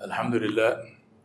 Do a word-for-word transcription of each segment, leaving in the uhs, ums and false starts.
Alhamdulillah.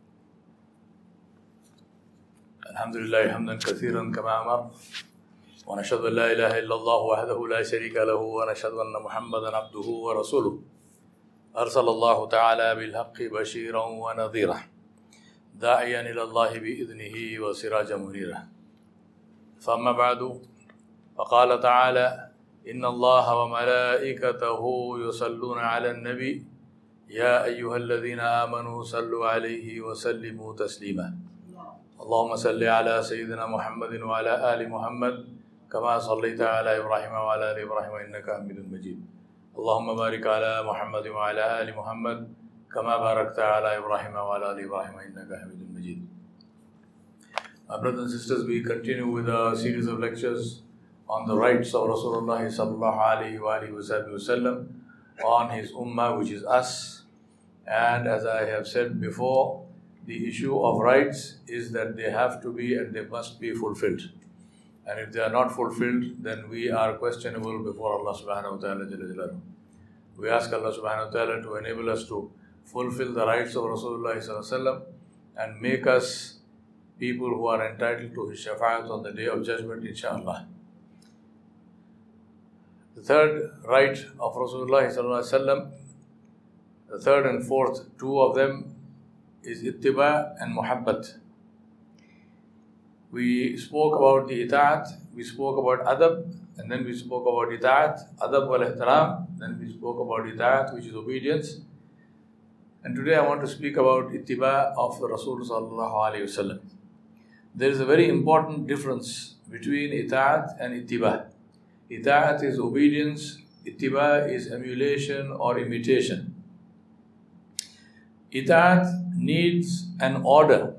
Alhamdulillah hamdan kathiran kama amar. Wa nashhadu an la ilaha illallah wahdahu la sharika lahu wa nashhadu anna Muhammadan abduhu wa rasuluh. Arsalallahu ta'ala bil haqqi bashiran wa nadhira. Da'iyan ila Allah bi idnihi wa sirajan munira. Famma ba'du. Faqala ta'ala inna Allah wa malaikatahu yusalluna 'alan nabi. يا أيها الذين آمنوا صلوا عليه وسلموا تسليما اللهم صل على سيدنا محمد وعلى آل محمد كما صليت على إبراهيم وعلى آل إبراهيم إنك حميد مجيد اللهم بارك على محمد وعلى آل محمد كما باركت على إبراهيم وعلى آل إبراهيم إنك حميد مجيد. My brothers and sisters, we continue with a series of lectures on the rights of Rasulullah sallallahu alayhi wa alihi wa sallam on his ummah, which is us. And as I have said before, the issue of rights is that they have to be and they must be fulfilled. And if they are not fulfilled, then we are questionable before Allah subhanahu wa ta'ala. We ask Allah subhanahu wa ta'ala to enable us to fulfill the rights of Rasulullah sallallahu alaihi wasallam and make us people who are entitled to his shafa'at on the day of judgment, inshaAllah. The third right of Rasulullah sallallahu alaihi wasallam, the third and fourth, two of them is ittiba and muhabbat. We spoke about the ita'at, we spoke about adab, and then we spoke about ita'at, adab wal ihtaram, then we spoke about ita'at, which is obedience. And today I want to speak about ittiba of the Rasul sallallahu alaihi wasallam. There is a very important difference between ita'at and ittiba. Ita'at is obedience, ittiba is emulation or imitation. Ita'at needs an order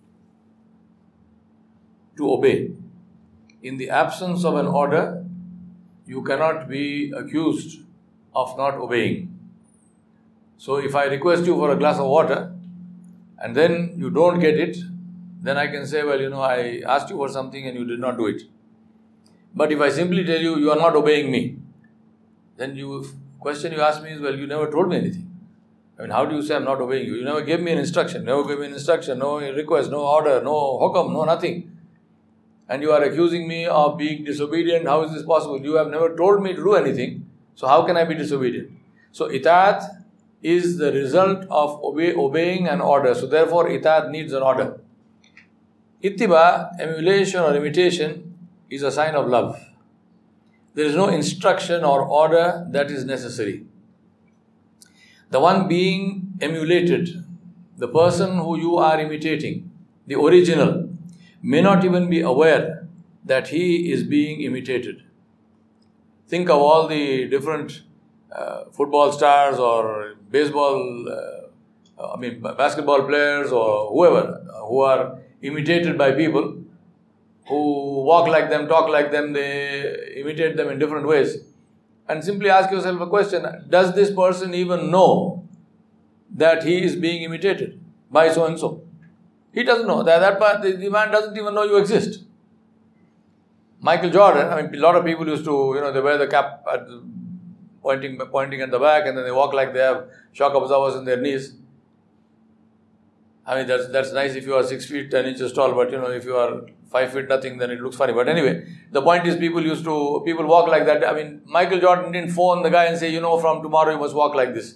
to obey. In the absence of an order, you cannot be accused of not obeying. So if I request you for a glass of water and then you don't get it, then I can say, well, you know, I asked you for something and you did not do it. But if I simply tell you, you are not obeying me, then you question you ask me is, well, you never told me anything. I mean, how do you say I'm not obeying you? You never gave me an instruction, never gave me an instruction, no request, no order, no hukam, no nothing. And you are accusing me of being disobedient. How is this possible? You have never told me to do anything. So how can I be disobedient? So ita'at is the result of obey, obeying an order. So therefore ita'at needs an order. Ittiba, emulation or imitation, is a sign of love. There is no instruction or order that is necessary. The one being emulated, the person who you are imitating, the original, may not even be aware that he is being imitated. Think of all the different uh, football stars or baseball, uh, I mean basketball players or whoever uh, who are imitated by people who walk like them, talk like them, they imitate them in different ways. And simply ask yourself a question, does this person even know that he is being imitated by so and so? He doesn't know. That, that part, the, the man doesn't even know you exist. Michael Jordan, I mean, a lot of people used to, you know, they wear the cap at the, pointing, pointing at the back and then they walk like they have shock absorbers in their knees. I mean, that's that's nice if you are six feet, ten inches tall, but you know, if you are five feet nothing, then it looks funny. But anyway, the point is people used to, people walk like that. I mean, Michael Jordan didn't phone the guy and say, you know, from tomorrow you must walk like this.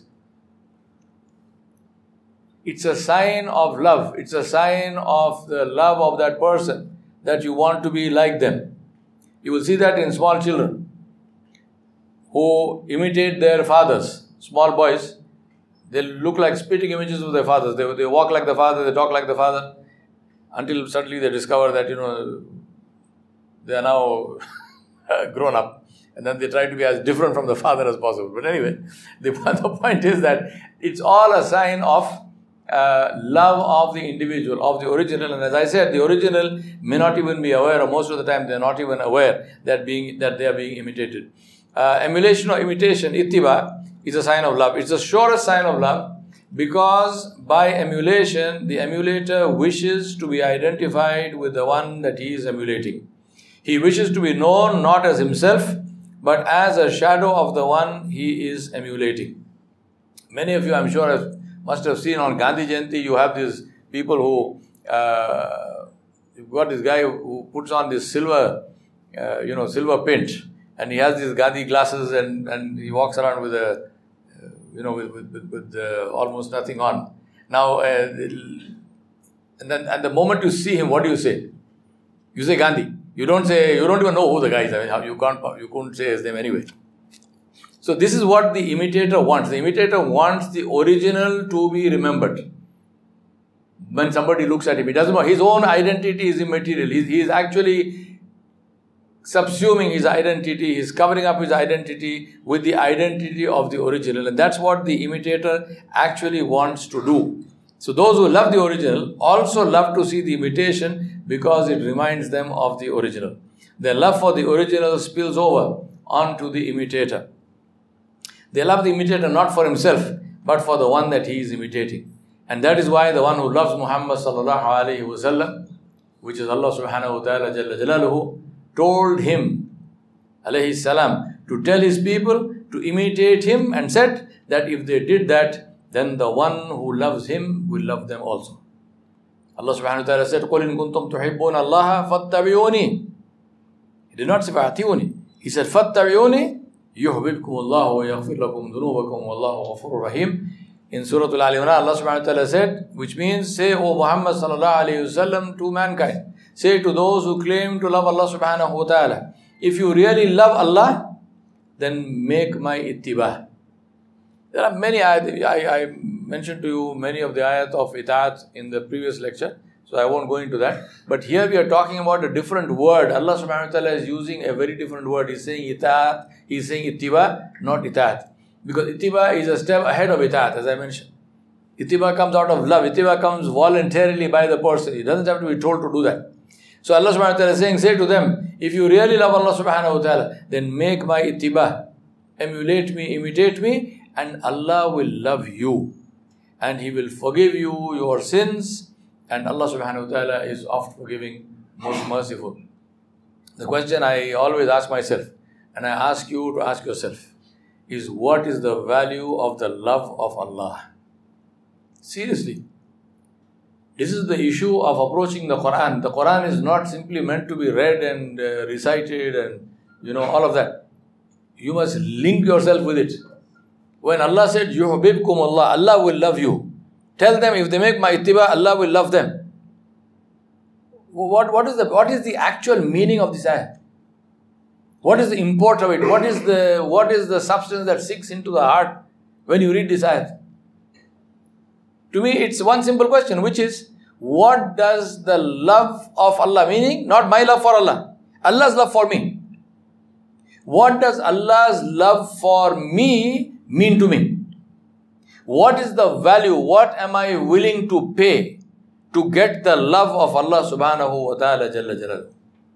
It's a sign of love. It's a sign of the love of that person that you want to be like them. You will see that in small children who imitate their fathers, small boys. They look like spitting images of their fathers. They, they walk like the father, they talk like the father, until suddenly they discover that, you know, they are now grown up. And then they try to be as different from the father as possible. But anyway, the, the point is that it's all a sign of uh, love of the individual, of the original. And as I said, the original may not even be aware, or most of the time they are not even aware that being that they are being imitated. Uh, emulation or imitation, ittiba, is a sign of love. It's the surest sign of love because by emulation, the emulator wishes to be identified with the one that he is emulating. He wishes to be known not as himself, but as a shadow of the one he is emulating. Many of you, I'm sure, have must have seen on Gandhi Jayanti, you have these people who, uh, you've got this guy who puts on this silver, uh, you know, silver paint, and he has these Gandhi glasses, and, and he walks around with a, uh, you know, with, with, with uh, almost nothing on. Now, uh, and then at the moment you see him, what do you say? You say Gandhi. You don't say, you don't even know who the guy is. I mean, how, you can't, you couldn't say his name anyway. So this is what the imitator wants. The imitator wants the original to be remembered. When somebody looks at him, it doesn't matter. His own identity is immaterial. He, he is actually subsuming his identity. He is covering up his identity with the identity of the original. And that's what the imitator actually wants to do. So those who love the original also love to see the imitation because it reminds them of the original. Their love for the original spills over onto the imitator. They love the imitator not for himself, but for the one that he is imitating. And that is why the one who loves Muhammad sallallahu alayhi wa sallam, which is Allah subhanahu wa ta'ala jalla jalaluhu, told him, alayhi salam, to tell his people to imitate him, and said that if they did that, then the one who loves him will love them also. Allah subhanahu wa ta'ala said, قُلْ إِن كُنْتُمْ تُحِبُّونَ اللَّهَ فَاتَّبِعُونِي. He did not say فَأَعْتِيُونِي. He said فَاتَّبِعُونِي يُحْبِبْكُمُ اللَّهُ وَيَغْفِرْ لَكُمْ ذُنُوبَكُمْ وَاللَّهُ غَفُورٌ رَحِيمٌ. In Surah Al-Imran, Allah subhanahu wa ta'ala said, which means, say, O Muhammad sallallahu alayhi wa sallam to mankind, say to those who claim to love Allah subhanahu wa ta'ala, if you really love Allah, then make my ittiba. There are many ayat, I, I mentioned to you many of the ayat of itaat in the previous lecture, so I won't go into that. But here we are talking about a different word. Allah subhanahu wa ta'ala is using a very different word. He's saying itaat, he's saying ittiba, not itaat. Because ittiba is a step ahead of itaat, as I mentioned. Ittiba comes out of love. Ittiba comes voluntarily by the person. He doesn't have to be told to do that. So Allah subhanahu wa ta'ala is saying, say to them, if you really love Allah subhanahu wa ta'ala, then make my ittiba. Emulate me, imitate me, and Allah will love you. And He will forgive you your sins. And Allah subhanahu wa ta'ala is oft forgiving, most merciful. The question I always ask myself, and I ask you to ask yourself, is what is the value of the love of Allah? Seriously. This is the issue of approaching the Quran. The Quran is not simply meant to be read and uh, recited and, you know, all of that. You must link yourself with it. When Allah said, يُحْبِبْكُمُ Allah, Allah will love you. Tell them if they make my ittiba, Allah will love them. What, what, is the, what is the actual meaning of this ayah? What is the import of it? What is the what is the substance that sinks into the heart when you read this ayat? To me, it's one simple question, which is, what does the love of Allah, meaning not my love for Allah, Allah's love for me. What does Allah's love for me mean to me? What is the value? What am I willing to pay to get the love of Allah subhanahu wa ta'ala jalla jalaluhu?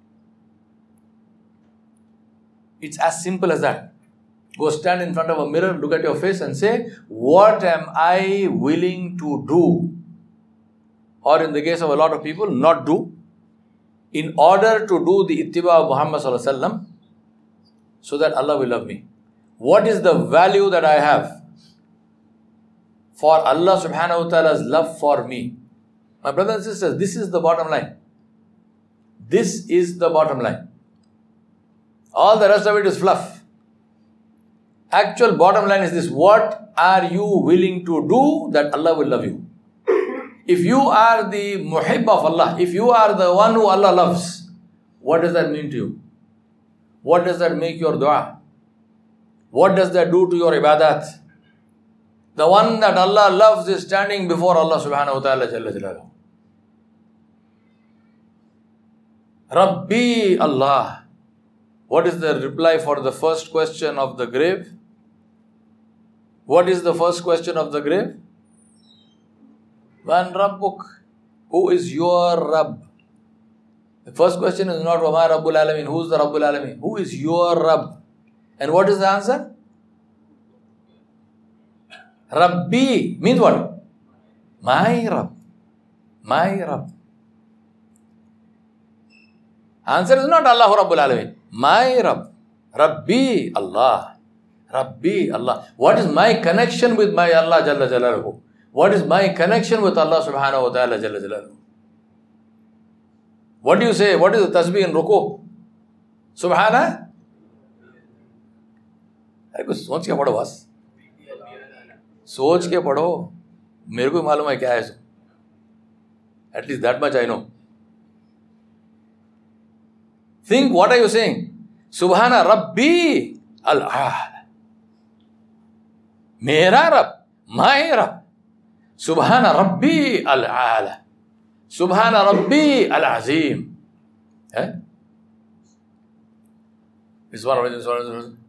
It's as simple as that. Go stand in front of a mirror, look at your face and say, what am I willing to do? Or in the case of a lot of people, not do, in order to do the ittiba of Muhammad sallallahu alaihi wasallam, so that Allah will love me. What is the value that I have for Allah subhanahu wa ta'ala's love for me? My brothers and sisters, this is the bottom line. This is the bottom line. All the rest of it is fluff. Actual bottom line is this: what are you willing to do that Allah will love you? If you are the muhib of Allah, if you are the one who Allah loves, what does that mean to you? What does that make your dua? What does that do to your ibadat? The one that Allah loves is standing before Allah subhanahu wa ta'ala jalla jalaluhu. Rabbi Allah. What is the reply for the first question of the grave? What is the first question of the grave? Man Rabbuk. Who is your Rabb? The first question is not Wama Rabbul Alamin. Who is the Rabbul Alamin? Who is your Rabb? And what is the answer? Rabbi means what? My Rabb. My Rabb. Answer is not Allahu Rabbul Alamin. My Rabb. Rabbi Allah. Rabbi Allah. What is my connection with my Allah Jalla Jalaluhu? What is my connection with Allah subhanahu wa ta'ala jalla jalaluhu? What do you say? What is the tasbih in ruku? Subhana? सोच के पढ़ो बस, सोच के पढ़ो, मेरे को मालूम है क्या है. At least that much I know. Think, what are you saying? Subhana Rabbi al-A'la. Mera Rabb, my Rabb. Subhana Rabbi al-A'la. Subhana Rabbi al-Azim. Eh? This one origin.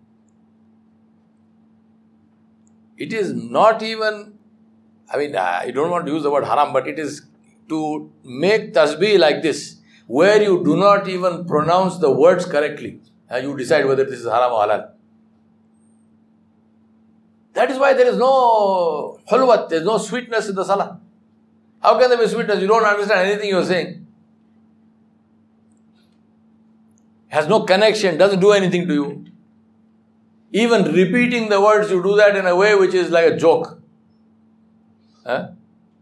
It is not even, I mean, I don't want to use the word haram, but it is to make tasbih like this, where you do not even pronounce the words correctly. You decide whether this is haram or halal. That is why there is no hulwat, there is no sweetness in the salah. How can there be sweetness? You don't understand anything you are saying. Has no connection, doesn't do anything to you. Even repeating the words, you do that in a way which is like a joke. Huh?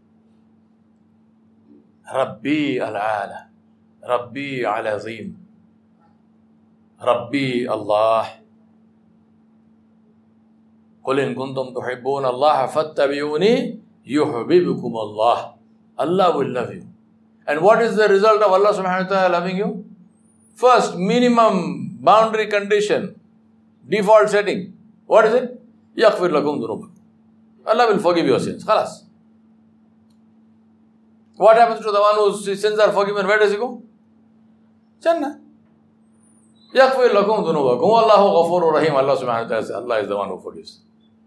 Rabbi al-Ala, Rabbi al-Azim, Rabbi Allah. قُلْ إِن كُنْتُمْ تُحِبُّونَ اللَّهَ فَاتَّبِعُونِي يُحْبِبُكُمُ اللَّهُ. Allah will love you. And what is the result of Allah subhanahu wa ta'ala loving you? First, minimum boundary condition, default setting. What is it? يَغْفِرْ لَكُمْ ذُنُوبَكُمْ. Allah will forgive your sins. Khalas. What happens to the one whose sins are forgiven? Where does he go? Jannah. يَغْفِرْ لَكُمْ ذُنُوبَكُمْ وَاللَّهُ غَفُورٌ رَحِيمٌ. Allah subhanahu wa ta'ala says, Allah is the one who forgives.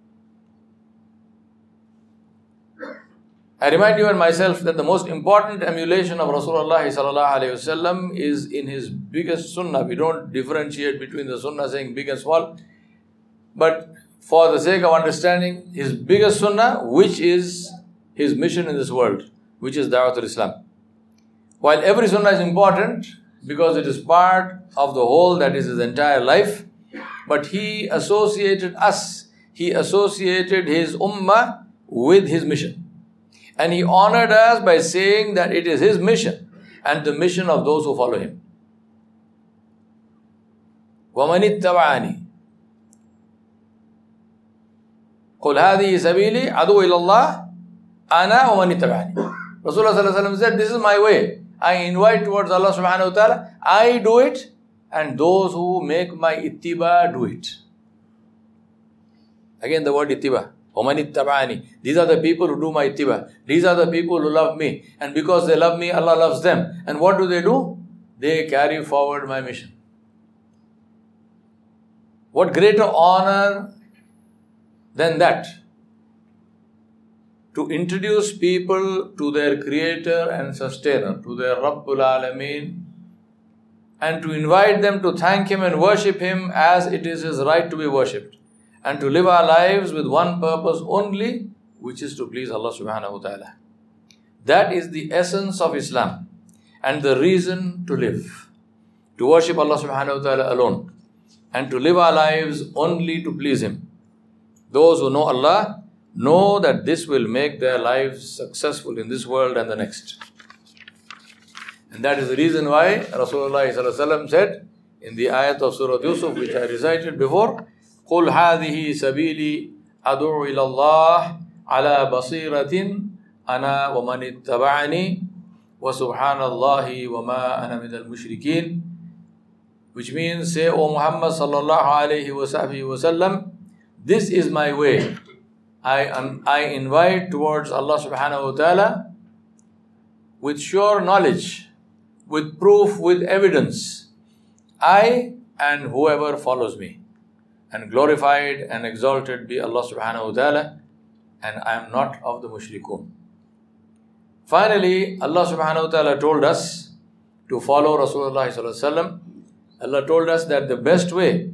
I remind you and myself that the most important emulation of Rasulullah sallallahu alayhi wasallam is in his biggest sunnah. We don't differentiate between the sunnah saying big and small. But for the sake of understanding, his biggest sunnah, which is his mission in this world, which is Da'watul Islam. While every sunnah is important because it is part of the whole, that is his entire life, but he associated us, he associated his ummah with his mission. And he honored us by saying that it is his mission and the mission of those who follow him. وَمَنِ اتَّبَعَنِي قُلْ هَذِهِ سَبِيلِي أَدْعُو إِلَى اللَّهِ أَنَا وَمَنِ اتَّبَعَنِي. Rasulullah sallallahu alaihi wasallam said, this is my way. I invite towards Allah subhanahu wa ta'ala. I do it and those who make my ittiba do it. Again the word ittiba. وَمَنِ اتَّبَعَنِي. These are the people who do my ittiba. These are the people who love me. And because they love me, Allah loves them. And what do they do? They carry forward my mission. What greater honor than that? To introduce people to their creator and sustainer, to their Rabbul Alameen, and to invite them to thank him and worship him as it is his right to be worshipped. And to live our lives with one purpose only, which is to please Allah subhanahu wa ta'ala. That is the essence of Islam and the reason to live. To worship Allah subhanahu wa ta'ala alone and to live our lives only to please him. Those who know Allah know that this will make their lives successful in this world and the next. And that is the reason why Rasulullah sallallahu alaihi wasallam said in the ayat of Surah Yusuf, which I recited before, قُلْ هَذِهِ سَبِيلِي أَدْعُو إِلَى اللَّهِ عَلَى بَصِيرَةٍ أَنَا وَمَنِ اتَّبَعَنِي وَسُبْحَانَ اللَّهِ وَمَا أَنَا مِنَ الْمُشْرِكِينَ. Which means, say, O Muhammad sallallahu alayhi wa sallam, this is my way. I, um, I invite towards Allah subhanahu wa ta'ala with sure knowledge, with proof, with evidence. I and whoever follows me. And glorified and exalted be Allah subhanahu wa ta'ala, and I am not of the mushrikun. Finally, Allah subhanahu wa ta'ala told us to follow Rasulullah sallallahu alaihi wasallam. Allah told us that the best way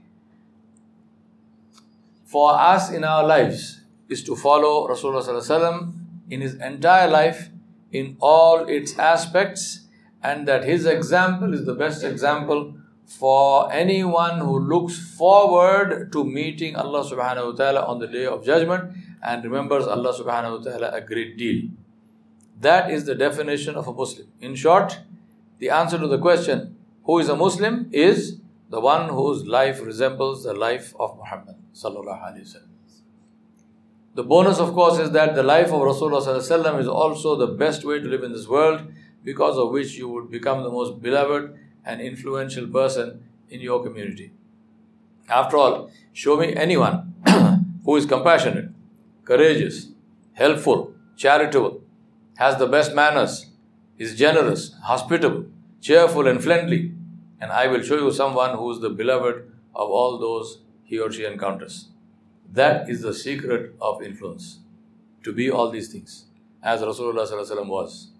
for us in our lives is to follow Rasulullah sallallahu alaihi wasallam in his entire life, in all its aspects, and that his example is the best example for anyone who looks forward to meeting Allah subhanahu wa ta'ala on the day of judgment and remembers Allah subhanahu wa ta'ala a great deal. That is the definition of a Muslim. In short, the answer to the question, who is a Muslim, is the one whose life resembles the life of Muhammad sallallahu alaihi wasallam. The bonus, of course, is that the life of Rasulullah sallallahu alaihi wasallam is also the best way to live in this world, because of which you would become the most beloved and influential person in your community. After all, show me anyone who is compassionate, courageous, helpful, charitable, has the best manners, is generous, hospitable, cheerful and friendly, and I will show you someone who is the beloved of all those he or she encounters. That is the secret of influence, to be all these things, as Rasulullah sallallahu alaihi wasallam was.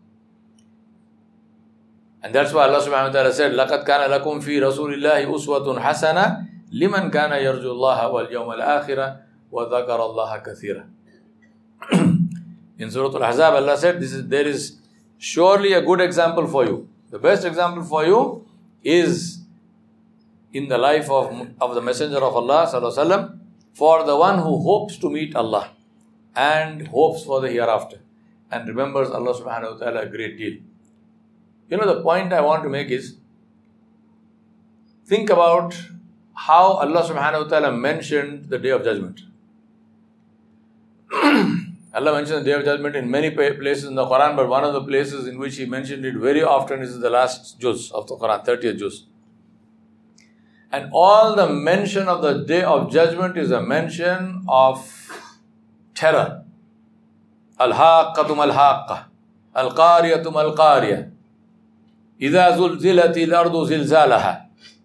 And that's why Allah subhanahu wa ta'ala said, لَقَدْ كَانَ لَكُمْ فِي رَسُولِ اللَّهِ أُسْوَةٌ حَسَنَةٌ لِمَنْ كَانَ يَرْجُو اللَّهَ وَالْيَوْمَ الْآخِرَ وَذَكَرَ اللَّهَ كَثِيرًا. In Surah Al-Ahzab, Allah said, this is, there is surely a good example for you. The best example for you is in the life of, of the Messenger of Allah sallallahu alaihi wasallam, for the one who hopes to meet Allah and hopes for the hereafter and remembers Allah subhanahu wa ta'ala a great deal. You know, the point I want to make is, think about how Allah subhanahu wa ta'ala mentioned the Day of Judgment. Allah mentioned the Day of Judgment in many places in the Quran, but one of the places in which He mentioned it very often is the last juz of the Quran, thirtieth juz. And all the mention of the Day of Judgment is a mention of terror. Al-haqqatum al-haqqa, al-qariyatum al-qariya, idha zulzilati al-ardu zilzalaha.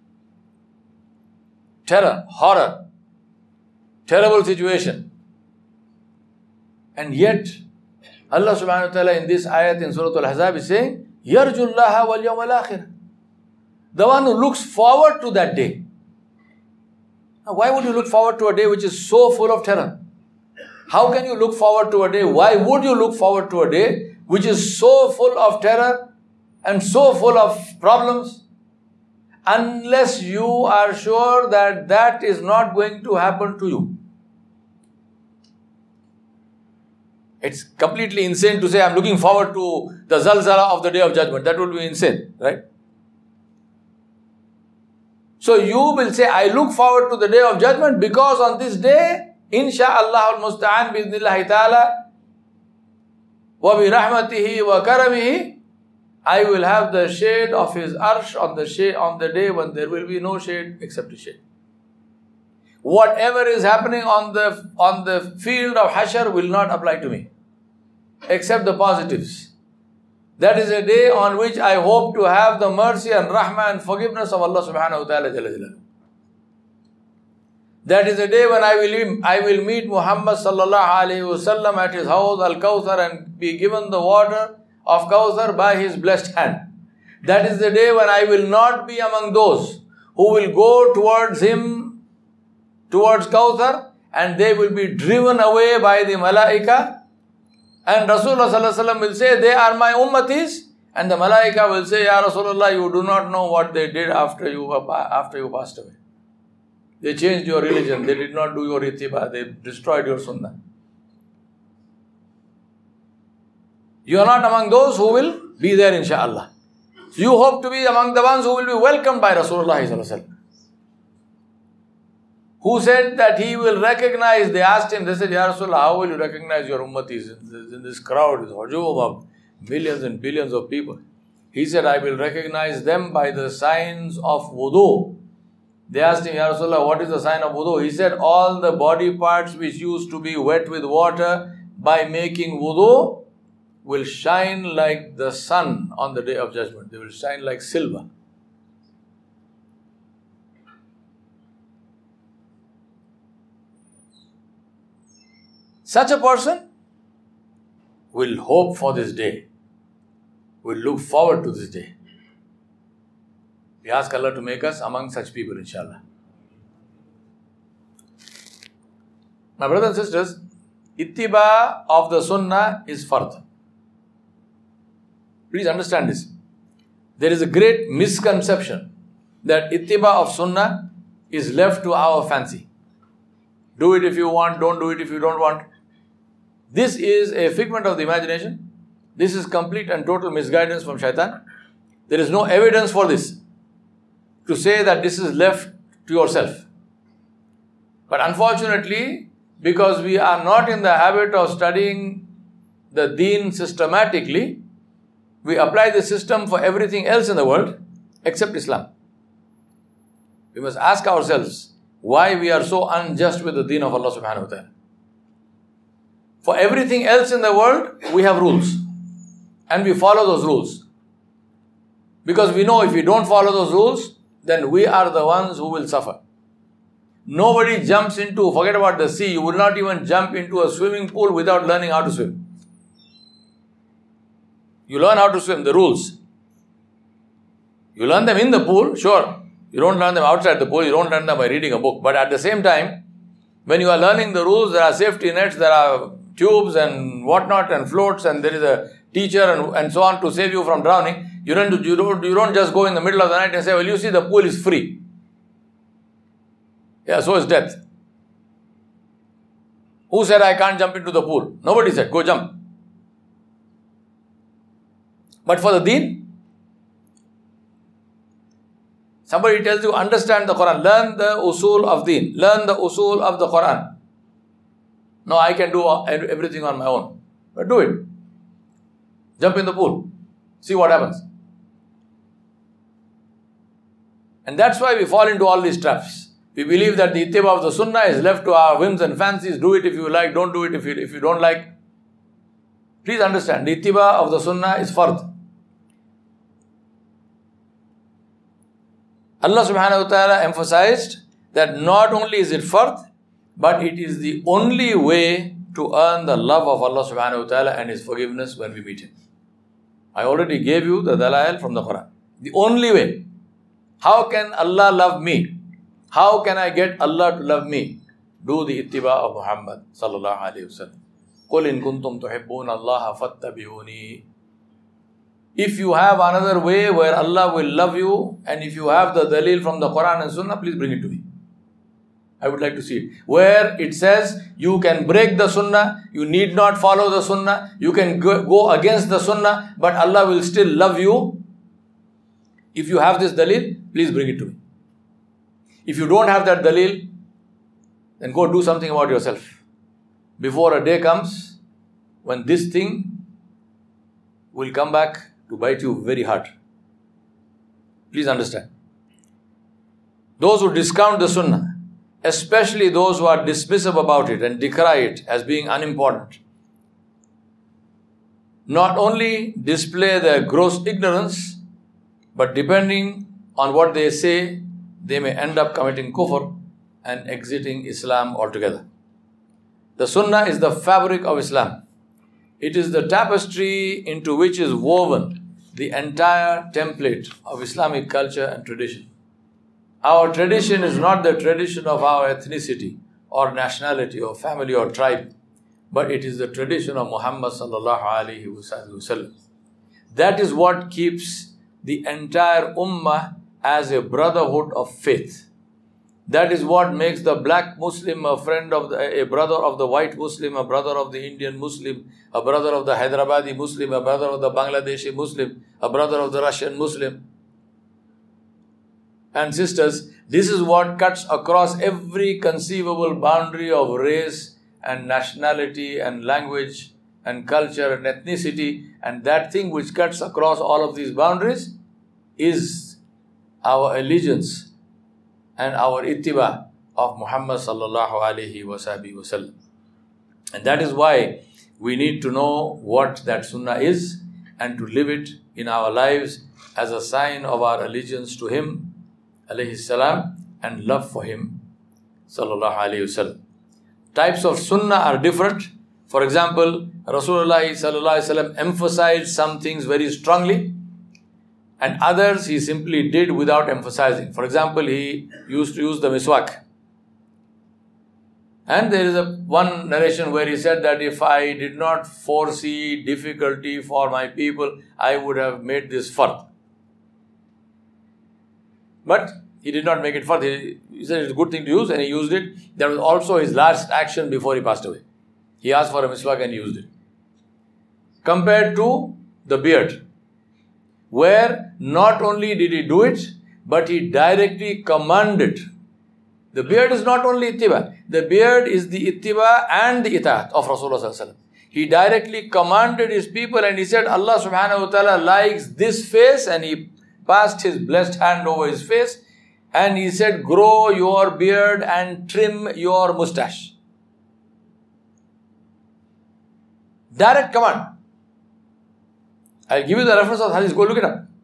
Terror, horror, terrible situation. And yet, Allah subhanahu wa ta'ala in this ayat in Surah Al-Ahzab is saying, يَرْجُ اللَّهَ وَالْيَوْمَ الْآخِرَ. The one who looks forward to that day. Now, why would you look forward to a day which is so full of terror? How can you look forward to a day? Why would you look forward to a day which is so full of terror and so full of problems? Unless you are sure that that is not going to happen to you. It's completely insane to say, I'm looking forward to the zalzala of the Day of Judgment. That would be insane, right? So you will say, I look forward to the Day of Judgment because on this day, insha'Allah al-musta'an bi'idhnillahi ta'ala, wa bi rahmatihi wa karamihi, I will have the shade of His arsh on the shade, on the day when there will be no shade except His shade. Whatever is happening on the, on the field of Hashr will not apply to me, except the positives. That is a day on which I hope to have the mercy and rahmah and forgiveness of Allah subhanahu wa ta'ala jalla jalaluhu. That is a day when I will, I will meet Muhammad sallallahu alayhi wa sallam at his house Al-Kawthar and be given the water of Kawthar by his blessed hand. That is the day when I will not be among those who will go towards him, towards Kawthar, and they will be driven away by the malaika. And Rasulullah sallallahu alaihi wasallam will say, they are my ummatis. And the malaika will say, Ya Rasulullah, you do not know what they did after you, after you passed away. They changed your religion. They did not do your ittiba. They destroyed your sunnah. You are not among those who will be there, insha'Allah. So you hope to be among the ones who will be welcomed by Rasulullah sallallahu alaihi wasallam. Who said that he will recognize, they asked him, they said, Ya Rasulullah, how will you recognize your ummatis in this, in this crowd, this hujum of millions and billions of people? He said, I will recognize them by the signs of wudu. They asked him, Ya Rasulullah, what is the sign of wudu? He said, all the body parts which used to be wet with water by making wudu will shine like the sun on the Day of Judgment. They will shine like silver. Such a person will hope for this day, will look forward to this day. We ask Allah to make us among such people, inshallah. My brothers and sisters, ittiba of the sunnah is fard. Please understand this. There is a great misconception that ittiba of sunnah is left to our fancy. Do it if you want, don't do it if you don't want. This is a figment of the imagination. This is complete and total misguidance from shaitan. There is no evidence for this to say that this is left to yourself. But unfortunately, because we are not in the habit of studying the deen systematically, we apply the system for everything else in the world except Islam. We must ask ourselves why we are so unjust with the deen of Allah subhanahu wa ta'ala. For everything else in the world, we have rules. And we follow those rules. Because we know if we don't follow those rules, then we are the ones who will suffer. Nobody jumps into, forget about the sea, you will not even jump into a swimming pool without learning how to swim. You learn how to swim, the rules. You learn them in the pool, sure. You don't learn them outside the pool, you don't learn them by reading a book. But at the same time, when you are learning the rules, there are safety nets, there are tubes and whatnot and floats, and there is a teacher and, and so on to save you from drowning. You don't, you, don't, you don't just go in the middle of the night and say, well, you see, the pool is free. Yeah, so is death. Who said I can't jump into the pool? Nobody said, go jump. But for the deen, somebody tells you, understand the Quran, learn the usul of deen, learn the usul of the Quran. No, I can do everything on my own. But do it. Jump in the pool. See what happens. And that's why we fall into all these traps. We believe that the ittiba of the sunnah is left to our whims and fancies. Do it if you like, don't do it if you, if you don't like. Please understand, the ittiba of the sunnah is fard. Allah subhanahu wa ta'ala emphasized that not only is it fard, but it is the only way to earn the love of Allah subhanahu wa ta'ala and His forgiveness when we meet Him. I already gave you the dalail from the Quran. The only way. How can Allah love me? How can I get Allah to love me? Do the ittiba of Muhammad sallallahu alayhi wa sallam. قُلْ إِن كُنْتُمْ تُحِبُّونَ اللَّهَ فَاتَّبِعُونِي. If you have another way where Allah will love you, and if you have the dalil from the Quran and Sunnah, please bring it to me. I would like to see it. Where it says you can break the Sunnah, you need not follow the Sunnah, you can go, go against the Sunnah, but Allah will still love you. If you have this dalil, please bring it to me. If you don't have that dalil, then go do something about yourself. Before a day comes when this thing will come back to bite you very hard. Please understand. Those who discount the Sunnah, especially those who are dismissive about it and decry it as being unimportant, not only display their gross ignorance, but depending on what they say, they may end up committing kufr and exiting Islam altogether. The Sunnah is the fabric of Islam. It is the tapestry into which is woven the entire template of Islamic culture and tradition. Our tradition is not the tradition of our ethnicity or nationality or family or tribe, but it is the tradition of Muhammad sallallahu alaihi wasallam. That is what keeps the entire ummah as a brotherhood of faith. That is what makes the black Muslim a friend of the, a brother of the white Muslim, a brother of the Indian Muslim, a brother of the Hyderabadi Muslim, a brother of the Bangladeshi Muslim, a brother of the Russian Muslim. And sisters, this is what cuts across every conceivable boundary of race and nationality and language and culture and ethnicity. And that thing which cuts across all of these boundaries is our allegiance and our ittiba of Muhammad sallallahu alaihi wasallam. And that is why we need to know what that sunnah is and to live it in our lives as a sign of our allegiance to Him, alayhi salam, and love for Him, sallallahu alaihi wasallam. Types of sunnah are different. For example, Rasulullah sallallahu alaihi wasallam emphasized some things very strongly, and others he simply did without emphasizing. For example, he used to use the miswak. And there is a one narration where he said that if I did not foresee difficulty for my people, I would have made this fard. But he did not make it fard. He, he said it's a good thing to use and he used it. That was also his last action before he passed away. He asked for a miswak and he used it. Compared to the beard, where not only did he do it, but he directly commanded. The beard is not only ittiba. The beard is the ittiba and the itaat of Rasulullah sallallahu alaihi wasallam. He directly commanded his people and he said, Allah subhanahu wa ta'ala likes this face, and he passed his blessed hand over his face and he said, grow your beard and trim your mustache. Direct command. I'll give you the reference of the hadith, go look it up.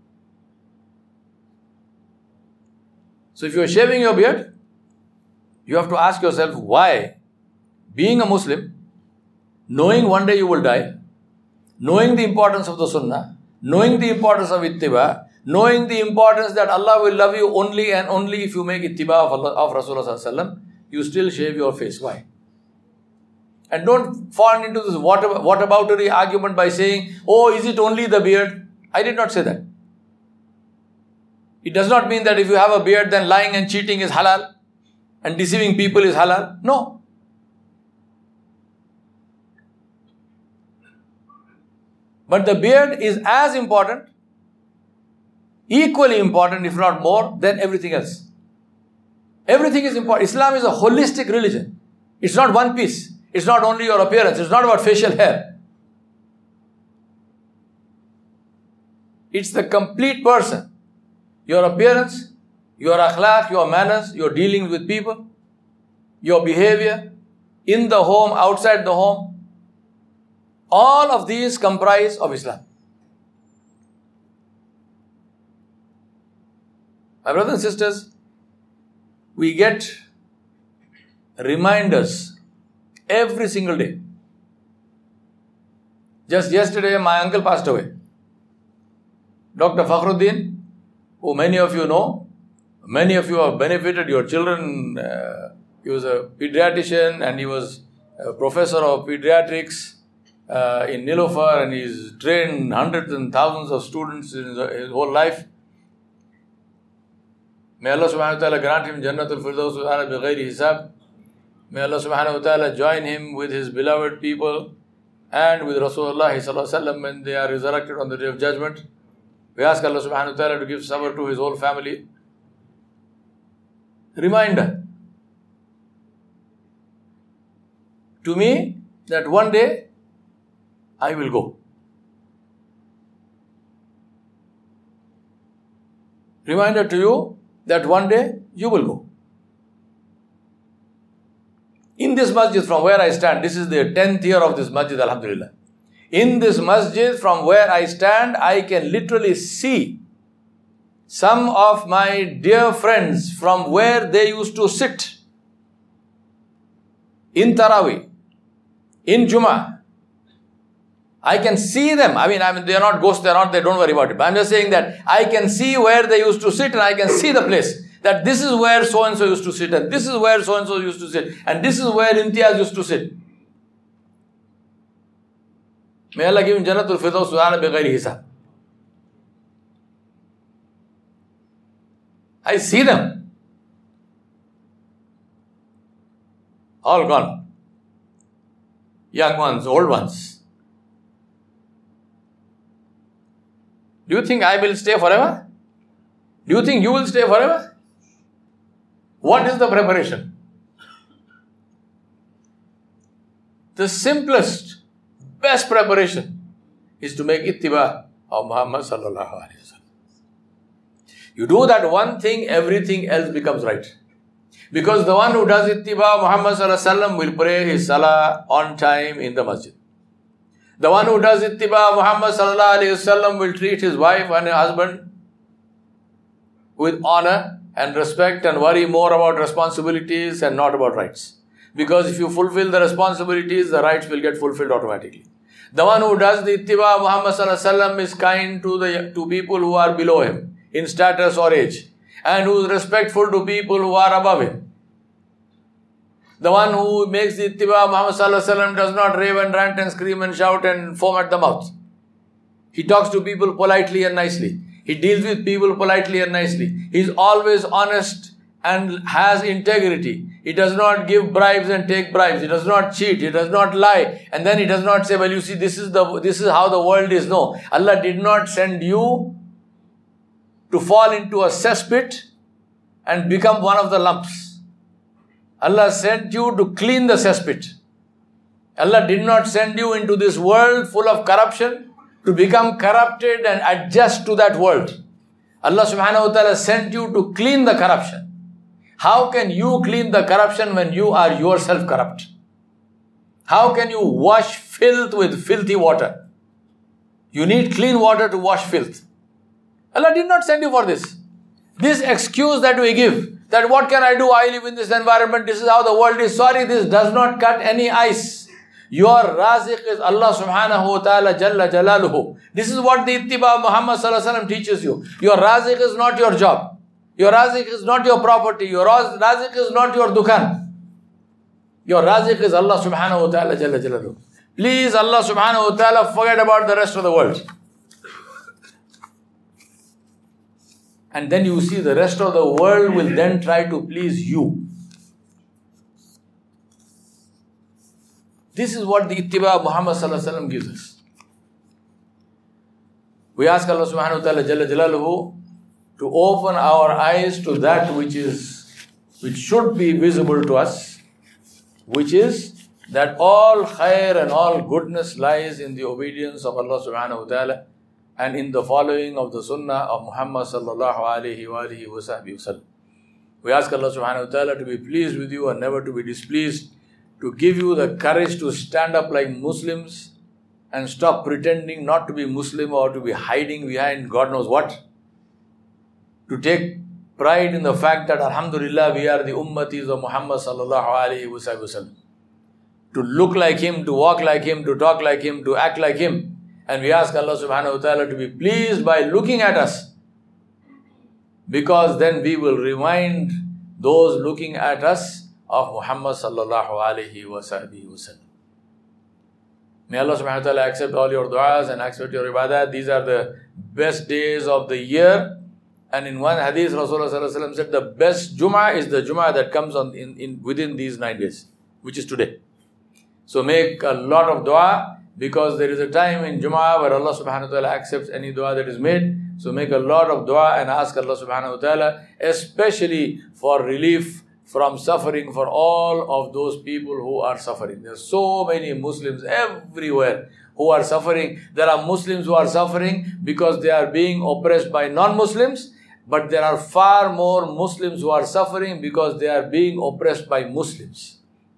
So if you are shaving your beard, you have to ask yourself why, being a Muslim, knowing one day you will die, knowing the importance of the sunnah, knowing the importance of ittiba, knowing the importance that Allah will love you only and only if you make ittiba of, Allah, of Rasulullah sallallahu alaihi wasallam, you still shave your face. Why? And don't fall into this what, whataboutery argument by saying, oh, is it only the beard? I did not say that. It does not mean that if you have a beard, then lying and cheating is halal and deceiving people is halal. No. But the beard is as important, equally important, if not more, than everything else. Everything is important. Islam is a holistic religion. It's not one piece. It's not only your appearance. It's not about facial hair. It's the complete person. Your appearance, your akhlaq, your manners, your dealings with people, your behavior, in the home, outside the home. All of these comprise of Islam. My brothers and sisters, we get reminders every single day. Just yesterday, my uncle passed away. Doctor Fakhruddin, who many of you know, many of you have benefited, your children, uh, he was a pediatrician and he was a professor of pediatrics uh, in Nilofer, and he's trained hundreds and thousands of students in his, his whole life. May Allah subhanahu wa ta'ala grant him Jannatul Firdaus bi ghayri hisab. May Allah subhanahu wa ta'ala join him with his beloved people and with Rasulullah sallallahu alaihi wasallam when they are resurrected on the day of judgment. We ask Allah subhanahu wa ta'ala to give sabr to his whole family. Reminder to me that one day I will go. Reminder to you that one day you will go. In this masjid from where I stand, this is the tenth year of this masjid, alhamdulillah. In this masjid from where I stand, I can literally see some of my dear friends from where they used to sit in Taraweeh, in Jummah. I can see them. I mean, I mean, they are not ghosts, they are not, they don't worry about it. But I'm just saying that I can see where they used to sit and I can see the place. That this is where so-and-so used to sit and this is where so-and-so used to sit and this is where Imtiaz used to sit. May Allah give him Jannatul Firdaus bi ghayri hisab. I see them. All gone. Young ones, old ones. Do you think I will stay forever? Do you think you will stay forever? What is the preparation? The simplest, best preparation is to make ittiba of Muhammad sallallahu alaihi wasallam. You do that one thing, everything else becomes right. Because the one who does ittiba of Muhammad sallallahu alaihi wasallam will pray his salah on time in the masjid. The one who does ittiba of Muhammad sallallahu alaihi wasallam will treat his wife and his husband with honor and respect and worry more about responsibilities and not about rights. Because if you fulfill the responsibilities, the rights will get fulfilled automatically. The one who does the ittiba of Muhammad sallallahu alaihi wasallam is kind to the to people who are below him in status or age, and who is respectful to people who are above him. The one who makes the ittiba of Muhammad sallallahu alaihi wasallam does not rave and rant and scream and shout and foam at the mouth. He talks to people politely and nicely. He deals with people politely and nicely. He is always honest and has integrity. He does not give bribes and take bribes. He does not cheat. He does not lie. And then he does not say, well, you see, this is the this is how the world is. No. Allah did not send you to fall into a cesspit and become one of the lumps. Allah sent you to clean the cesspit. Allah did not send you into this world full of corruption to become corrupted and adjust to that world. Allah subhanahu wa ta'ala sent you to clean the corruption. How can you clean the corruption when you are yourself corrupt? How can you wash filth with filthy water? You need clean water to wash filth. Allah did not send you for this. This excuse that we give, that what can I do? I live in this environment. This is how the world is. Sorry, this does not cut any ice. Your Raziq is Allah subhanahu wa ta'ala jalla jalaluhu. This is what the ittiba of Muhammad sallallahu alaihi wasallam teaches you. Your Raziq is not your job. Your Raziq is not your property. Your Raziq is not your dukan. Your Raziq is Allah subhanahu wa ta'ala jalla jalaluhu. Please, Allah subhanahu wa ta'ala, forget about the rest of the world. And then you see the rest of the world will then try to please you. This is what the ittiba of Muhammad sallallahu alaihi wasallam gives us. We ask Allah subhanahu wa ta'ala jalla jalaluhu to open our eyes to that which is, which should be visible to us, which is that all khair and all goodness lies in the obedience of Allah subhanahu wa ta'ala and in the following of the sunnah of Muhammad sallallahu alaihi wa alihi wa sallam. We ask Allah subhanahu wa ta'ala to be pleased with you and never to be displeased, to give you the courage to stand up like Muslims and stop pretending not to be Muslim or to be hiding behind God knows what. To take pride in the fact that alhamdulillah we are the ummatis of Muhammad sallallahu alaihi wasallam. To look like him, to walk like him, to talk like him, to act like him. And we ask Allah subhanahu wa ta'ala to be pleased by looking at us. Because then we will remind those looking at us of Muhammad sallallahu alaihi wasallam. May Allah subhanahu wa ta'ala accept all your du'as and accept your ibadat. These are the best days of the year. And in one hadith, Rasulullah sallallahu alaihi wasallam said the best Jum'ah is the Jum'ah that comes on in, in within these nine days, which is today. So make a lot of dua, because there is a time in Jum'ah where Allah subhanahu wa ta'ala accepts any dua that is made. So make a lot of dua and ask Allah subhanahu wa ta'ala, especially for relief from suffering for all of those people who are suffering. There are so many Muslims everywhere who are suffering. There are Muslims who are suffering because they are being oppressed by non-Muslims. But there are far more Muslims who are suffering because they are being oppressed by Muslims.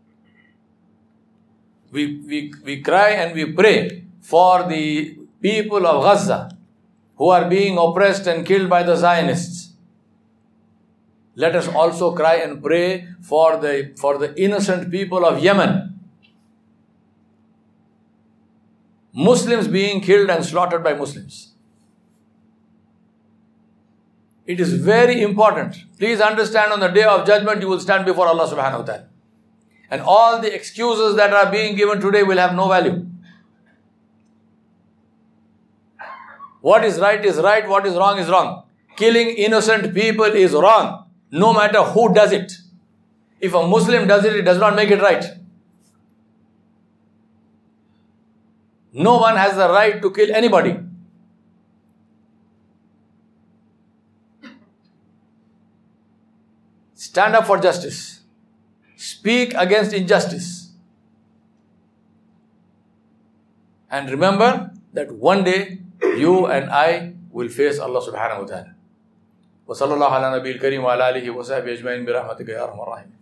We, we, we cry and we pray for the people of Gaza who are being oppressed and killed by the Zionists. Let us also cry and pray for the, for the innocent people of Yemen. Muslims being killed and slaughtered by Muslims. It is very important. Please understand, on the day of judgment you will stand before Allah subhanahu wa ta'ala. And all the excuses that are being given today will have no value. What is right is right, what is wrong is wrong. Killing innocent people is wrong, no matter who does it. If a Muslim does it, it does not make it right. No one has the right to kill anybody. Stand up for justice. Speak against injustice. And remember that one day you and I will face Allah subhanahu wa ta'ala. Wa sallallahu ala nabiyil kareem wa ala alihi wa sahbihi ajma'in bi rahmatika ya arhamar rahimin.